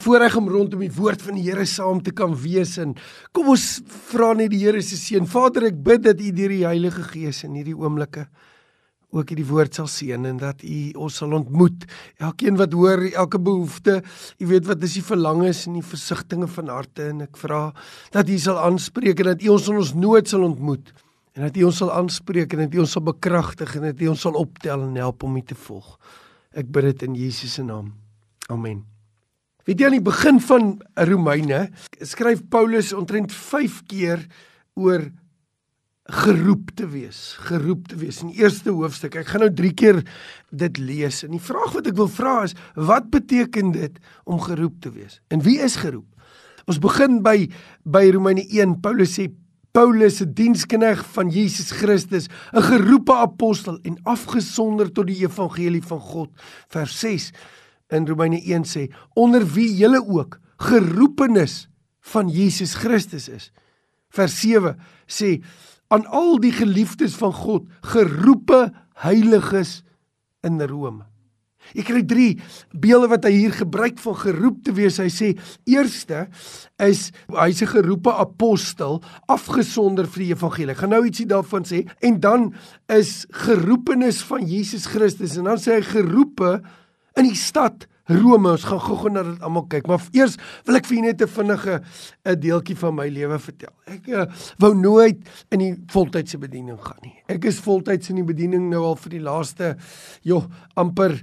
voorreg om rondom die woord van die Here saam te kan wees, en kom ons vra net die Here se seën. Vader, ek bid dat U deur die Heilige Gees in hierdie oomblikke ook die woord sal seën, en dat U ons sal ontmoet, elkeen wat hoor, elke behoefte, U weet wat is die verlangens en die versigtinge van harte, en ek vra dat U sal aanspreek, en dat U ons in ons nood sal ontmoet, en dat U ons sal aanspreek, en dat U ons sal bekragtig, en dat U ons sal optel en help om U te volg. Ek bid dit in Jesus se naam. Amen. Weet jy, aan die begin van Romeine, skryf Paulus omtrent 5 keer oor geroep te wees, in die eerste hoofstuk. Ek gaan nou 3 keer dit lees, en die vraag wat ek wil vra is, wat beteken dit om geroep te wees? En wie is geroep? Ons begin by Romeine 1, Paulus sê, Paulus, 'n diensknegt van Jesus Christus, 'n geroepe apostel en afgesonder tot die evangelie van God. Vers 6 in Romeine 1 sê, onder wie julle ook geroepenis van Jesus Christus is. Vers 7 sê, aan al die geliefdes van God, geroepe heiliges in Rome. Jy kry 3 beelde wat hy hier gebruik van geroep te wees. Hy sê, eerste is, hy's 'n geroepe apostel, afgesonder vir die evangelie. Ek gaan nou ietsie daarvan sê, en dan is geroepenis van Jesus Christus, en dan sê hy geroepe in die stad Rome. Ons gaan gou na dit almal kyk, maar eers wil ek vir julle net 'n vinnige 'n deeltjie van my lewe vertel. Ek wou nooit in die voltydse bediening gaan nie. Ek is voltyds in die bediening nou al vir die laaste, amper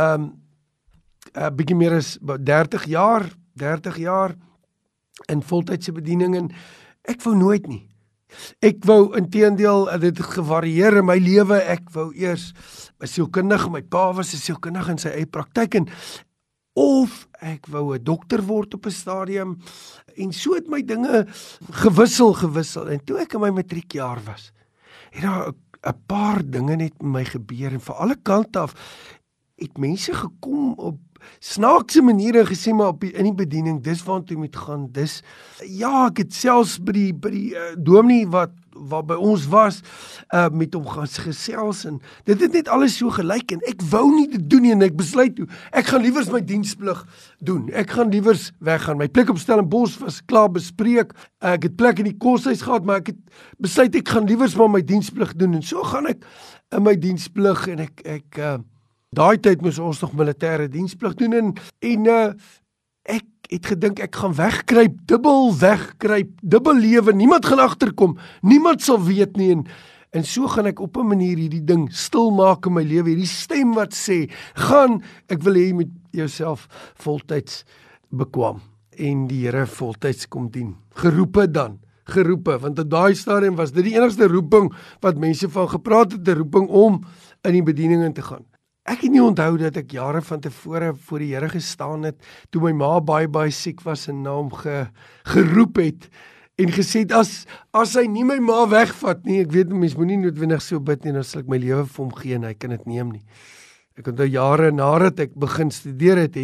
bietjie meer as 30 jaar in voltydse bediening, en ek wou nooit nie. Ek wou inteendeel, dit het gevarieer in my lewe. Ek wou eers 'n sielkundige, my pa was 'n sielkundige in sy eie praktyk, of ek wou 'n dokter word op 'n stadium, en so het my dinge gewissel, en toe ek in my matriekjaar was, het daar 'n paar dinge net met my gebeur, en van alle kante af het mense gekom op snaakse maniere gesê, maar in die bediening, dis waartoe jy moet gaan, ek het selfs by die dominee waar by ons was, met hom gaan gesels, en dit het net alles so gelyk, en ek wou nie dit doen nie, en ek besluit toe, ek gaan liewers my diensplig doen, ek gaan liewers weggaan. My plek op Stellenbosch was klaar bespreek, ek het plek in die koshuis gehad, maar ek het besluit, ek gaan liewers maar my diensplig doen, en so gaan ek in my diensplig, en ek daai tyd moes ons nog militêre diensplig doen, en ek het gedink, ek gaan wegkruip, dubbel lewe, niemand gaan agterkom, niemand sal weet nie, en so gaan ek op 'n manier hierdie ding stil maak in my lewe, hierdie stem wat sê, ek wil hê jy moet jouself voltyds bekwam, en die Here voltyds kom dien, geroepe, want op daai stadium was dit die enigste roeping wat mense van gepraat het, 'n roeping om in die bediening in te gaan. Ek het nie onthou dat ek jare van tevore voor die Here gestaan het, toe my ma baie siek was, en na hom geroep het, en gesê het, as hy nie my ma wegvat nie, ek weet, mens moet nie noodwendig so bid nie, dan sal ek my lewe vir hom gee, en hy kan dit neem nie. Ek onthou jare nadat ek begin studeer het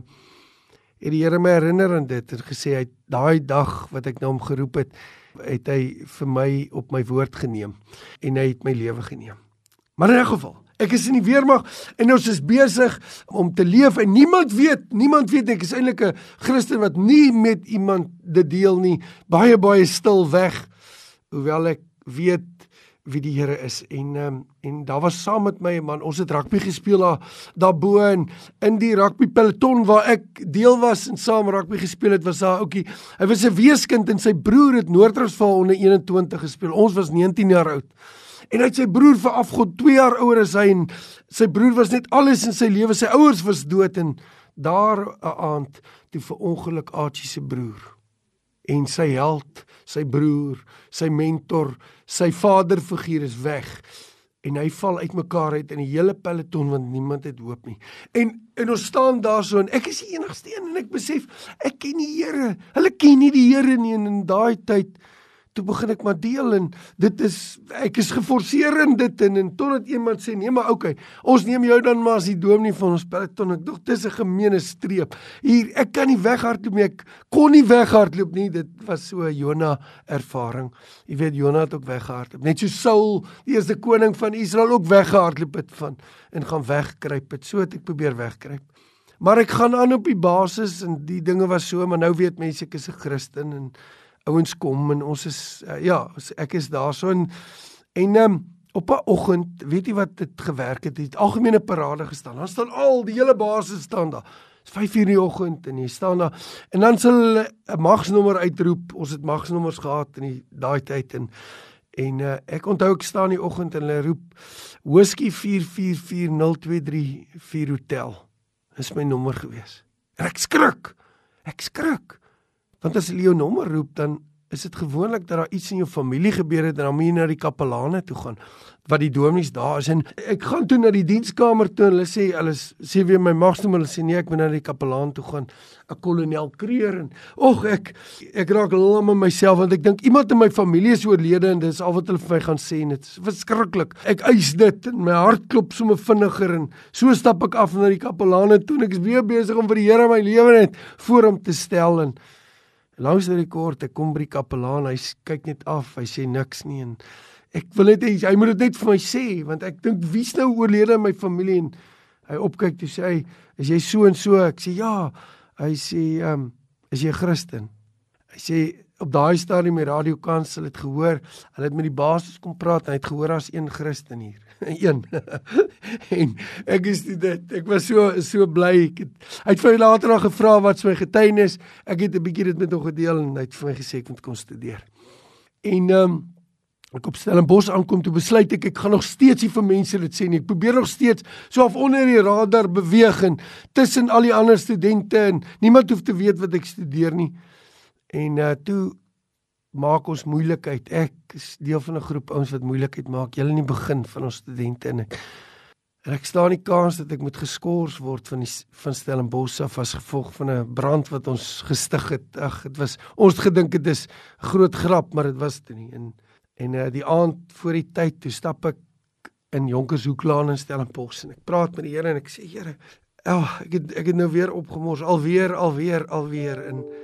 die Here my herinner aan dit, en gesê, hy daai dag wat ek na hom geroep het hy vir my op my woord geneem, en hy het my lewe geneem. Maar in 'n geval, ek is in die weermag, en ons is besig om te leef, en niemand weet, ek is eintlik 'n Christen wat nie met iemand dit deel nie, baie stil weg, hoewel ek weet wie die Here is, en daar was saam met my 'n man, ons het rugby gespeel daarbo, en in die rugby peloton waar ek deel was, en saam rugby gespeel het, was daar ouetjie, hy was 'n weeskind, en sy broer het Noord-Transvaal onder 21 gespeel, ons was 19 jaar oud, en hy het sy broer verafgod, 2 jaar ouer as hy, en sy broer was net alles in sy lewe, sy ouers was dood, en daar 'n aand, toe verongeluk Archie se broer, en sy held, sy broer, sy mentor, sy vaderfiguur is weg, en hy val uitmekaar uit in die hele peloton, want niemand het hoop nie, en ons staan daar so, en ek is die enigste een, en ek besef, ek ken die Here, hulle ken nie die Here nie, en in daai tyd, toe begin ek maar deel, en ek is geforseer in dit, en totdat iemand sê, nee maar okay, ons neem jou dan maar as die dominee van ons peloton, ek dink, dis 'n gemeene streep, hier, ek kan nie weghardloop nie, ek kon nie weghardloop nie, dit was so 'n Jona ervaring, jy weet, Jona het ook weggehardloop, net so Saul, die eerste koning van Israel, ook weggehardloop het en gaan wegkruip het, so het ek probeer wegkruip, Maar ek gaan aan op die basis en die dinge was so, maar nou weet mense ek is 'n Christen en ouens kom en ons is, ek is daar so en op 'n oggend, weet jy wat dit gewerk het algemene parade gestaan, dan staan die hele basis staan daar, is 5:00 in die oggend en jy staan daar, en dan sal hulle 'n magsnommer uitroep, ons het magsnommers gehad in daai tyd, en ek onthou ek staan die oggend en hulle roep, Whisky 444023 Hotel, is my nommer gewees, en ek skrik, want as hulle jou nommer roep, dan is dit gewoonlik dat daar iets in jou familie gebeur het, en dan moet jy na die kapelane toe gaan, wat die dominees daar is, en ek gaan toe na die dienskamer toe, en hulle sê weer my magsnommer, hulle sê nee, ek moet na die kapelaan toe gaan, 'n kolonel Kreer, en ek raak lam in myself, want ek dink, iemand in my familie is oorlede, en dit is al wat hulle vir my gaan sê, en dit is verskriklik, ek eis dit, en my hart klop sommer vinniger, en so stap ek af na die kapelane toe, en ek is weer besig om vir die Here my lewe net voor hom te stel, en langs die kort, ek kom by die kapelaan, hy kyk net af, hy sê niks nie, en ek wil net, hy moet dit net vir my sê, want ek dink, wie's nou oorlede in my familie, en hy opkyk, toe sê hy, is jy so en so, ek sê ja, hy sê, is jy Christen? Hy sê, op daai stadium die radiokansel het gehoor, hulle het met die basis kom praat, en hy het gehoor as een Christen hier, een, en ek is dit, ek was so bly, hy het vir my later nog gevra, wat is my getuienis, ek het 'n bietjie dit met hom gedeel, en hy het vir my gesê, ek moet kom studeer, en ek op Stellenbosch aankom, toe besluit ek gaan nog steeds nie vir mense dit sê nie, ek probeer nog steeds so af onder die radar beweeg, en tussen al die ander studente, en niemand hoef te weet wat ek studeer nie, en toe maak ons moeilikheid, ek is deel van 'n groep ouens wat moeilikheid maak, julle in die begin van ons studente, en ek staan die kans dat ek moet geskort word van Stellenbosch af as gevolg van 'n brand wat ons gestig het, ons het gedink dit is 'n groot grap, maar dit was dit nie, en die aand voor die tyd, toe stap ek in Jonkershoeklaan in Stellenbosch, en ek praat met die Here, en ek sê, Here, ek het nou weer opgemors, alweer,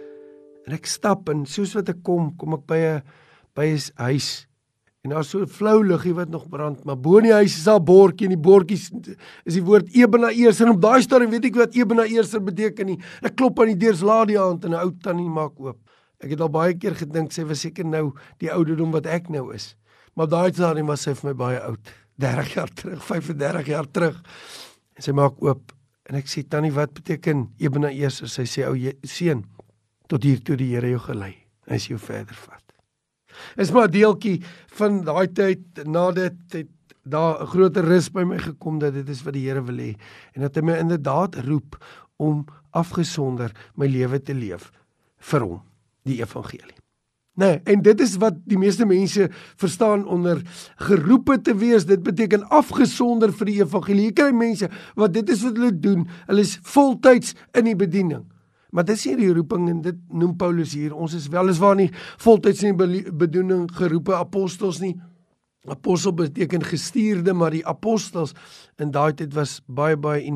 en ek stap, en soos wat ek kom ek by 'n huis, en daar is so 'n flou liggie wat nog brand, maar bo in die huis is daar 'n bordjie, en die bordjie is die woord Ebenezer, en op daai stadium weet ek wat Ebenezer beteken nie, ek klop aan die deur, laat die hand, en 'n ou tannie maak oop. Ek het al baie keer gedink, sy was seker nou die ouderdom wat ek nou is. Maar daai stadium was sy vir my baie oud. 30 jaar terug, 35 jaar terug. En sy maak oop. En ek sê, tannie, wat beteken Ebenezer? Sy sê, ou seun, tot hier toe die Here jou gelei. Hy is jou verder vat. Is maar 'n deeltjie van daai tyd, na dit het daar 'n groter rus by my gekom, dat dit is wat die Here wil hê. En dat hy my inderdaad roep om afgesonder my lewe te leef vir hom. Die evangelie. Nee, en dit is wat die meeste mense verstaan onder geroepe te wees, dit beteken afgesonder vir die evangelie. Jy kry mense, wat dit is wat hulle doen, hulle is voltyds in die bediening. Maar dit is nie die roeping, en dit noem Paulus hier, ons is weliswaar nie voltyds in die bediening geroepe apostels nie. Apostel beteken gestuurde, maar die apostels in daai tyd was baie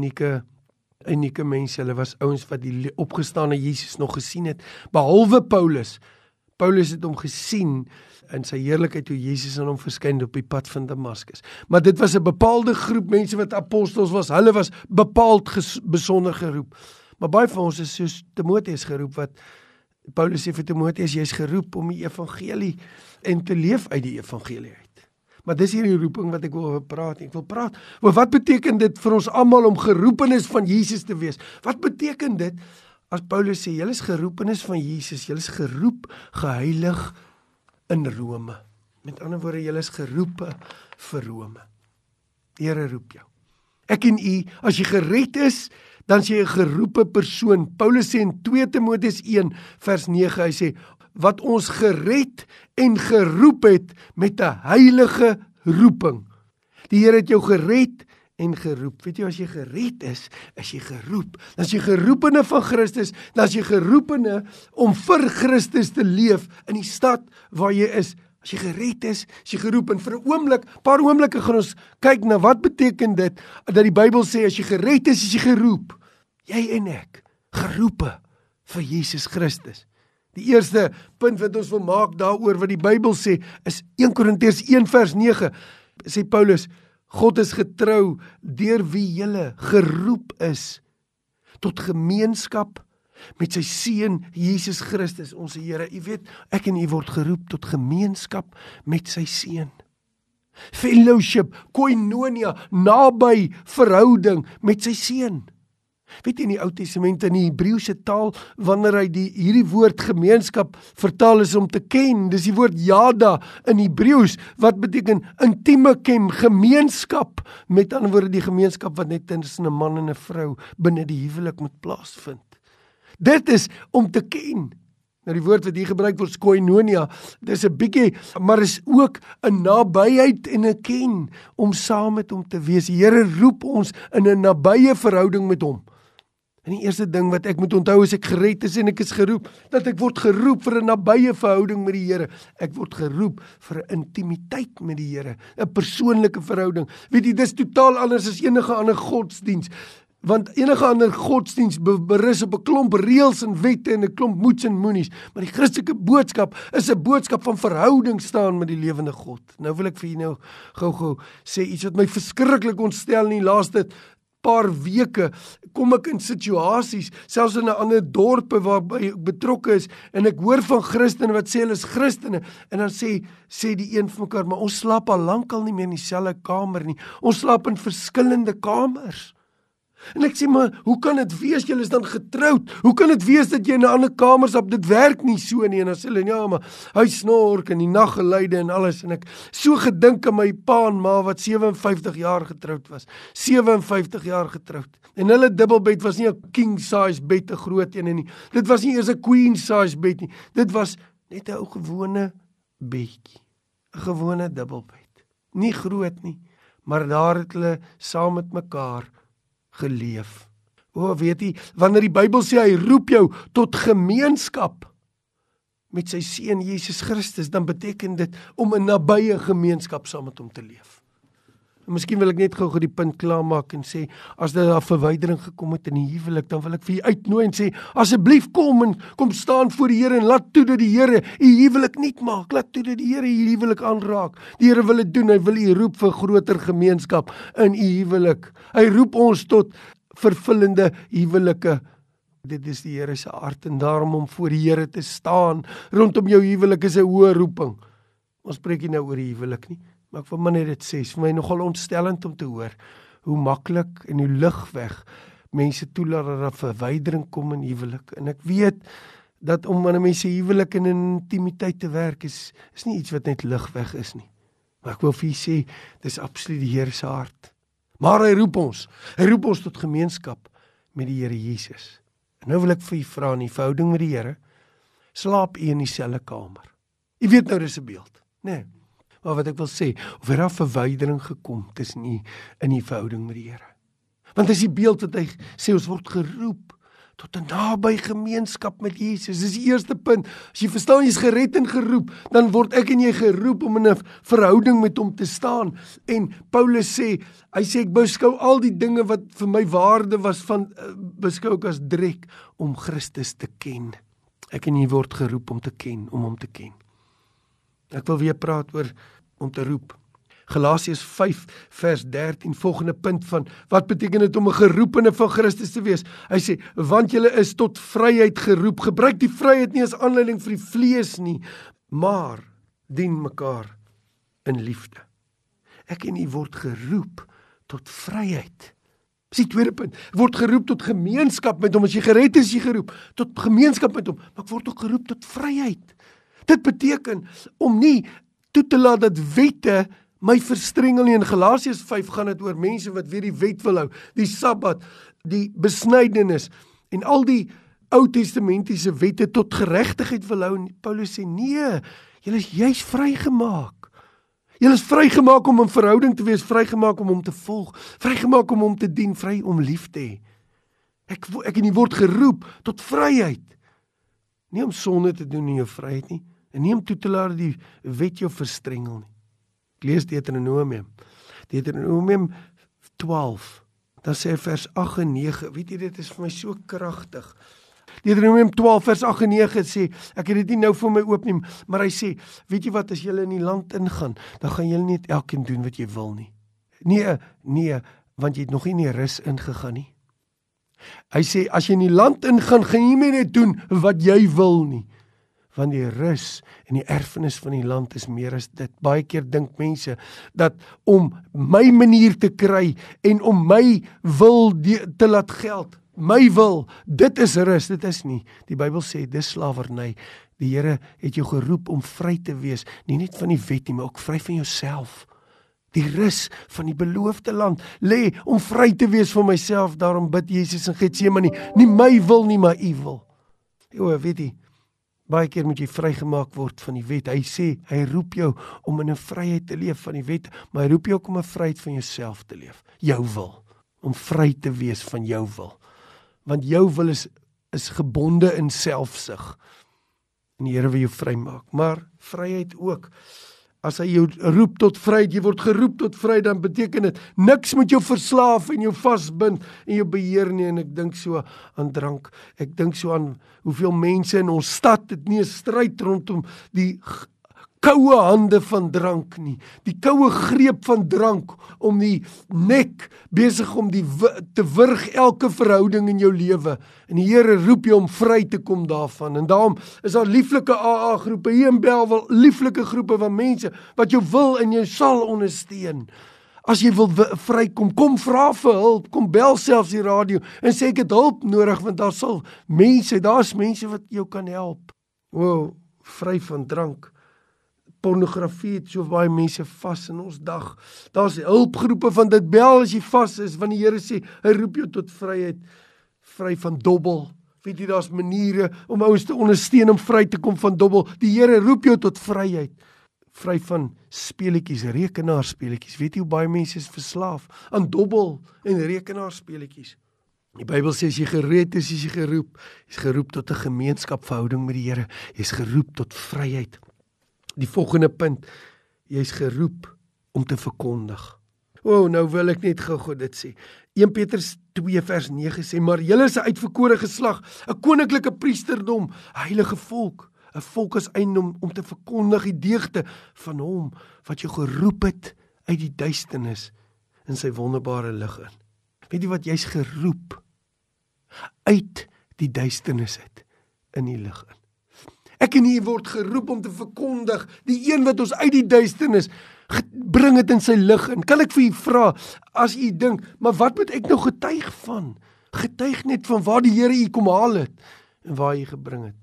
unieke mense, hulle was ouens wat die opgestane Jesus nog gesien het, behalwe Paulus. Paulus het hom gesien in sy heerlikheid toe Jesus aan hom verskyn op die pad van Damaskus. Maar dit was 'n bepaalde groep mense wat apostels was, hulle was bepaald besonder geroep. Maar baie van ons is soos Timoteus geroep, wat Paulus sê vir Timoteus, jy is geroep om die evangelie en te leef uit die evangelie uit. Maar dis hier die roeping wat ek wil praat. Ek wil praat oor wat beteken dit vir ons almal om geroepenis van Jesus te wees? Wat beteken dit as Paulus sê, julle is geroepenis van Jesus, julle is geroep, geheilig in Rome. Met ander woorde, julle is geroepe vir Rome. Die Here roep jou. Ek en u, as jy gered is, dan is jy 'n geroepe persoon. Paulus sê in 2 Timoteus 1 vers 9, hy sê, wat ons gered en geroep het met 'n heilige roeping. Die Here het jou gered en geroep. Weet jy, as jy gered is jy geroep. Dan is jy geroepene van Christus, dan is jy geroepene om vir Christus te leef in die stad waar jy is. As jy gered is jy geroep. En vir 'n oomblik, paar oomblikke gaan ons kyk na wat beteken dit, dat die Bybel sê, as jy gered is jy geroep. Jy en ek, geroepe vir Jesus Christus. Die eerste punt wat ons wil maak daaroor wat die Bybel sê, is 1 Korintiërs 1 vers 9, sê Paulus, God is getrou deur wie julle geroep is. tot gemeenskap met sy seun Jesus Christus, ons Here. U weet, ek en u word geroep tot gemeenskap met sy seun. Fellowship, koinonia, naby verhouding met sy seun. Weet jy, in die Ou Testament, in die Hebreëse taal, wanneer hy hierdie woord gemeenskap vertaal is om te ken, dis die woord yada in Hebreëus, wat beteken intieme ken, gemeenskap, met ander woorde die gemeenskap wat net tussen 'n man en 'n vrou binne die huwelik moet plaasvind. Dit is om te ken. Nou die woord wat hier gebruik word, koinonia, dis 'n bietjie, maar is ook 'n nabyheid en 'n ken, om saam met hom te wees. Die Here roep ons in 'n nabye verhouding met hom. En die eerste ding wat ek moet onthou as ek gered is en ek is geroep, dat ek word geroep vir 'n nabye verhouding met die Here. Ek word geroep vir 'n intimiteit met die Here, 'n persoonlike verhouding. Weet jy, dis totaal anders as enige ander godsdiens. Want enige ander godsdiens berus op 'n klomp reëls en wette en 'n klomp moets en moenies. Maar die Christelike boodskap is 'n boodskap van verhouding staan met die lewende God. Nou wil ek vir julle gou sê iets wat my verskriklik ontstel in die laaste paar weke. Kom ek in situasies, selfs in 'n ander dorpe waarby ek betrokke is, en ek hoor van Christene wat sê hulle is Christene, en dan sê die een van mekaar, maar ons slaap al lankal nie meer in dieselfde kamer nie. Ons slaap in verskillende kamers. En ek sê, maar hoe kan dit wees, julle is dan getroud? Hoe kan dit wees dat jy in 'n ander kamer slaap? Dit werk nie so nie. En dan sê hulle, ja, maar hy snork en die naggeluide en alles. En ek so gedink aan my pa en ma wat 57 jaar getroud was. 57 jaar getroud. En hulle dubbelbed was nie 'n king size bed, 'n groot een nie. Dit was nie eers 'n queen size bed nie. Dit was net 'n ou gewone bedjie. 'n Gewone dubbelbed. Nie groot nie, maar daar het hulle saam met mekaar geleef. Weet jy, wanneer die Bybel sê hy roep jou tot gemeenskap met sy seun Jesus Christus, dan beteken dit om 'n nabye gemeenskap saam met hom te leef. En miskien wil ek net gou die punt klaarmaak en sê, as daar verwydering gekom het in die huwelik, dan wil ek vir u uitnooi en sê, asseblief kom staan voor die Here en laat toe dat die Here u huwelik nuut maak. Laat toe dat die Here u huwelik aanraak. Die Here wil dit doen. Hy wil u roep vir groter gemeenskap in u huwelik. Hy roep ons tot vervullende huwelike. Dit is die Here se hart, en daarom om voor die Here te staan rondom jou huwelik is 'n hoë roeping. Ons spreek nie nou oor die huwelik nie, maar ek wil maar net dit sê, vir my nogal ontstellend om te hoor hoe maklik en hoe ligweg mense toelaat dat daar verwydering kom in huwelik. En ek weet dat om aan 'n mens se huwelik in intimiteit te werk is nie iets wat net ligweg is nie. Maar ek wil vir julle sê, dis absoluut die Here se hart. Maar hy roep ons tot gemeenskap met die Here Jesus. En nou wil ek vir julle vra, in die verhouding met die Here, slaap u in dieselfde kamer? U weet nou, dis 'n beeld, nee. Maar wat ek wil sê, of er daar verwydering gekom tussen u in die verhouding met die Here. Want dis die beeld wat hy sê, ons word geroep tot 'n naby gemeenskap met Jesus. Dis die eerste punt. As jy verstaan, jy is gered en geroep, dan word ek en jy geroep om in 'n verhouding met hom te staan. En Paulus sê, hy sê, ek beskou al die dinge wat vir my waarde was beskou ek as drek om Christus te ken. Ek en jy word geroep om te ken, om hom te ken. Ek wil weer praat oor om te roep. Galasiërs 5 vers 13, volgende punt van, wat beteken dit om 'n geroepene van Christus te wees? Hy sê, want julle is tot vryheid geroep. Gebruik die vryheid nie as aanleiding vir die vlees nie, maar dien mekaar in liefde. Ek en u word geroep tot vryheid. Dis die tweede punt. Ek word geroep tot gemeenskap met hom. As jy gered is, jy geroep tot gemeenskap met hom, maar ek word ook geroep tot vryheid. Dit beteken om nie toe te laat dat wette my verstrengel nie. In Galasiërs 5 gaan dit oor mense wat weer die wet wil hou, die Sabbat, die besnydenis en al die Ou Testamentiese wette tot geregtigheid wil hou. En Paulus sê, nee, julle is juis vrygemaak. Julle is vrygemaak om in verhouding te wees, vrygemaak om hom te volg, vrygemaak om hom te dien, vry om lief te hê. Ek en jy word geroep tot vryheid. Nie om sonde te doen in jou vryheid nie, en nie om toe te laat die wet jou verstrengel nie. Ek lees Deuteronomium 12, dan sê vers 8 en 9, weet jy, dit is vir my so kragtig. Deuteronomium 12 vers 8 en 9 sê, ek het dit nie nou vir my oop nie, maar hy sê, weet jy wat, as jy in die land ingaan, dan gaan jy nie elkeen doen wat jy wil nie. Nee, want jy het nog nie in die rus ingegaan nie. Hy sê, as jy in die land ingaan, gaan jy nie net doen wat jy wil nie. Want die rus en die erfenis van die land is meer as dit. Baie keer dink mense dat om my manier te kry en om my wil te laat geld, my wil, dit is rus, dit is nie. Die Bybel sê, dis slawerny. Die Here het jou geroep om vry te wees, nie net van die wet nie, maar ook vry van jouself. Die rus van die beloofde land lê om vry te wees van myself. Daarom bid Jesus in Getsemane, nie my wil nie, maar u wil. Weet jy, baie keer moet jy vrygemaak word van die wet. Hy sê, hy roep jou om in 'n vryheid te leef van die wet, maar hy roep jou ook om 'n vryheid van jouself te leef. Jou wil, om vry te wees van jou wil. Want jou wil is gebonde in selfsug. En die Here wil jou vrymaak. Maar vryheid ook. As hy jou roep tot vryheid, jy word geroep tot vryheid, dan beteken dit, niks moet jou verslaaf en jou vasbind en jou beheer nie. En ek dink so aan drank. Ek dink so aan hoeveel mense in ons stad het nie 'n stryd rondom die koue hande van drank nie. Die koue greep van drank om die nek besig om te wurg elke verhouding in jou lewe. En die Here roep jou om vry te kom daarvan. En daarom is daar lieflike AA groepe hier in Bellville, lieflike groepe van mense wat jou wil en jou sal ondersteun. As jy wil vrykom, kom vra vir hulp, kom bel selfs die radio en sê ek het hulp nodig, want daar's mense wat jou kan help. Vry van drank. Pornografie het so baie mense vas in ons dag. Daar's hulpgroepe van dit, bel as jy vas is, want die Here sê, hy roep jou tot vryheid, vry van dobbel. Weet jy, daar's maniere om ouens te ondersteun om vry te kom van dobbel. Die Here roep jou tot vryheid. Vry van speletjies, rekenaarspeletjies. Weet jy hoe baie mense is verslaaf aan dobbel en rekenaarspeletjies? Die Bybel sê, as jy gered is jy geroep. Jy is geroep tot 'n gemeenskapverhouding met die Here. Jy is geroep tot vryheid. Die volgende punt, jy is geroep om te verkondig. Nou wil ek net gou dit sê. 1 Petrus 2 vers 9 sê, maar julle is 'n uitverkore geslag, 'n koninklike priesterdom, 'n heilige volk, 'n volk as eiendom om te verkondig die deugde van hom wat jou geroep het uit die duisternis in sy wonderbare lig in. Weet jy wat, jy's geroep uit die duisternis uit in die lig in. Ek en jy word geroep om te verkondig, die een wat ons uit die duisternis bring het in sy lig in. Kan ek vir u vra, as u dink, maar wat moet ek nou getuig van? Getuig net van waar die Here u kom haal het, en waar hy gebring het.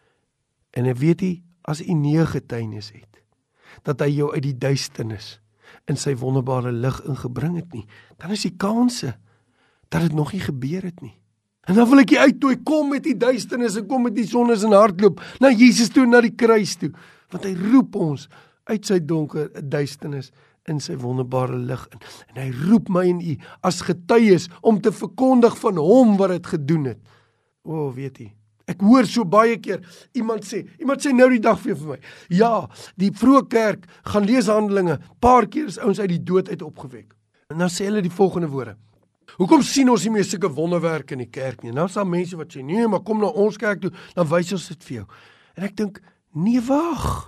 En ek weet u, as u nie 'n getuienis het, dat hy jou uit die duisternis in sy wonderbare lig ingebring het nie, dan is die kanse, dat het nog nie gebeur het nie. En dan wil ek jy uitnooi, kom met die duisternis en kom met die sonnes en hardloop na Jesus toe, na die kruis toe. Want hy roep ons uit sy donker duisternis in sy wonderbare lig in. En hy roep my en u as getuies om te verkondig van hom wat het gedoen het. Weet jy, ek hoor so baie keer, iemand sê nou die dag vir my, ja, die vroeë kerk gaan lees Handelinge, paar keer is ouens uit die dood uit opgewek. En dan sê hulle die volgende woorde, hoekom sien ons nie meer sulke wonderwerke in die kerk nie? En dan is daar mense wat sê, nee, maar kom na ons kerk toe, dan wys ons dit vir jou. En ek dink, nee, wag.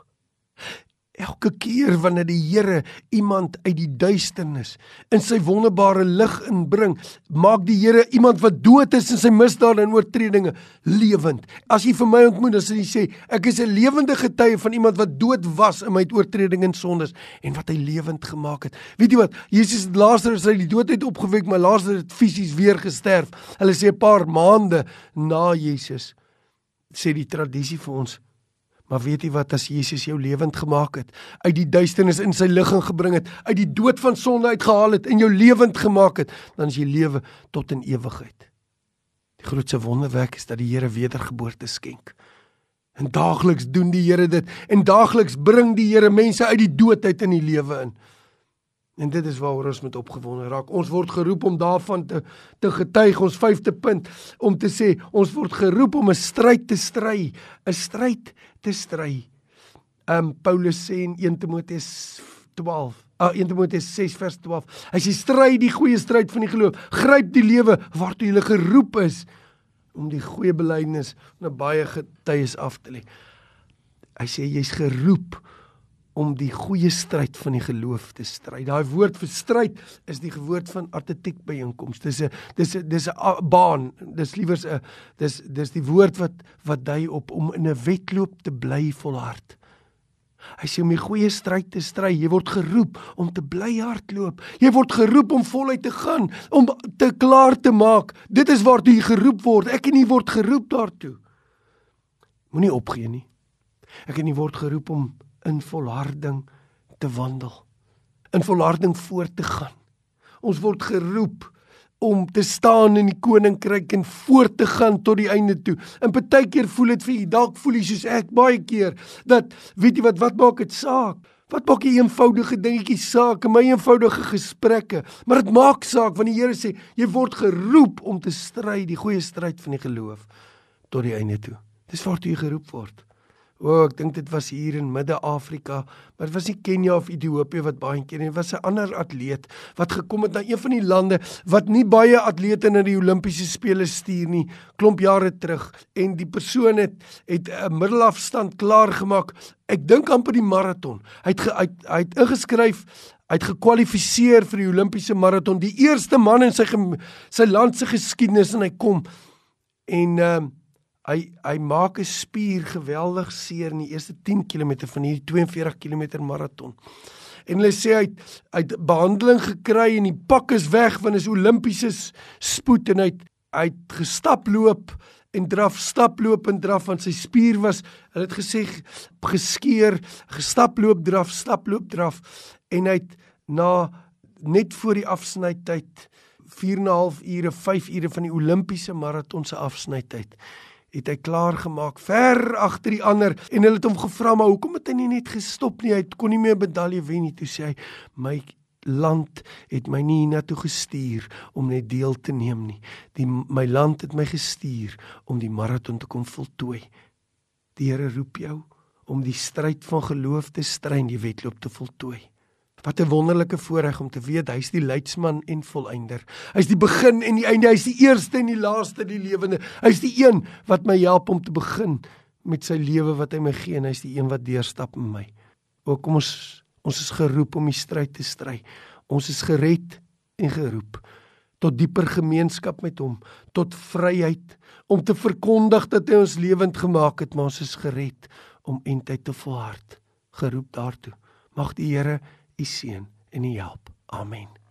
Elke keer wanneer die Here iemand uit die duisternis in sy wonderbare lig inbring, maak die Here iemand wat dood is in sy misdade en oortredinge lewend. As jy vir my ontmoet, dan sal jy sê, ek is 'n lewende getuie van iemand wat dood was in my oortredinge en sondes en wat hy lewend gemaak het. Weet jy wat? Jesus het Lazarus uit die dood uit opgewek, maar Lazarus het fisies weer gesterf. Hulle sê 'n paar maande na Jesus, sê die tradisie vir ons. Maar weet jy wat, as Jesus jou lewend gemaak het, uit die duisternis in sy lig gebring het, uit die dood van sonde uitgehaal het en jou lewend gemaak het, dan is jy lewe tot in ewigheid. Die grootste wonderwerk is dat die Here wedergeboorte skenk. En daagliks doen die Here dit, en daagliks bring die Here mense uit die dood uit in die lewe in. En dit is waaroor ons moet opgewonde raak. Ons word geroep om daarvan te getuig, ons 5de punt, om te sê, ons word geroep om 'n stryd te stry, 'n stryd te stry. Paulus sê in 1 Timoteus 6 vers 12, hy sê, stry die goeie stryd van die geloof, gryp die lewe waartoe jy geroep is, om die goeie belydenis na baie getuies af te lê. Hy sê, jy's geroep om die goeie stryd van die geloof te stry. Daai woord vir stryd is die woord van atletiek byeenkoms. Dis 'n baan, dis liewers dis die woord wat dui op om in 'n wedloop te bly volhard. Hy sê om die goeie stryd te stry, jy word geroep om te bly hardloop. Jy word geroep om voluit te gaan, om te klaar te maak. Dit is waartoe jy geroep word. Ek en jy word geroep daartoe. Moenie opgee nie. Ek en jy word geroep om in volharding te wandel, in volharding voort te gaan. Ons word geroep om te staan in die koninkryk en voort te gaan tot die einde toe. En partykeer voel dit vir jy, dalk voel jy soos ek baie keer, dat, weet jy wat maak dit saak? Wat maak die eenvoudige dingetjies saak, in my eenvoudige gesprekke? Maar dit maak saak, want die Here sê, jy word geroep om te stry, die goeie stryd van die geloof, tot die einde toe. Dis waartoe jy geroep word. Ek dink dit was hier in Midde-Afrika, maar dit was nie Kenia of Ethiopië wat baie keer nie, dit was 'n ander atleet wat gekom het na een van die lande wat nie baie atlete na die Olimpiese spele stuur nie, klomp jare terug, en die persoon het 'n middelafstand klaar gemaak, ek dink amper die marathon. Hy het ingeskryf, hy het gekwalifiseer vir die Olimpiese marathon, die eerste man in sy land se geskiedenis, en hy kom, en Hy maak 'n spier geweldig seer in die eerste 10 km van hierdie 42 km marathon. En hulle sê hy het behandeling gekry en die pak is weg want is Olimpiese spoed, en hy het gestaploop en draf, staploop en draf, want sy spier was, hulle het gesê, geskeur, gestaploop draf, en hy het net voor die afsnytyd, 4,5 ure, 5 ure van die Olimpiese marathon se afsnytyd, het hy klaar gemaak, ver agter die ander, en hulle het hom gevra, maar hoekom het hy nie net gestop nie, hy kon nie meer medalje wen nie, toe sê hy, my land het my nie hiernatoe gestuur, om net deel te neem nie, my land het my gestuur, om die marathon te kom voltooi. Die Here roep jou, om die stryd van geloof te stry en die wedloop te voltooi. Wat 'n wonderlike voorreg om te weet, hy is die leidsman en volëinder. Hy is die begin en die einde, hy is die eerste en die laaste, die lewende. Hy is die een wat my help om te begin met sy lewe wat hy my gee, en hy is die een wat deurstap met my. Ook ons is geroep om die stryd te stry. Ons is gered en geroep tot dieper gemeenskap met hom, tot vryheid, om te verkondig dat hy ons lewend gemaak het, maar ons is gered om eindtyd te volhard, geroep daartoe. Mag die Here u seën en u help. Amen.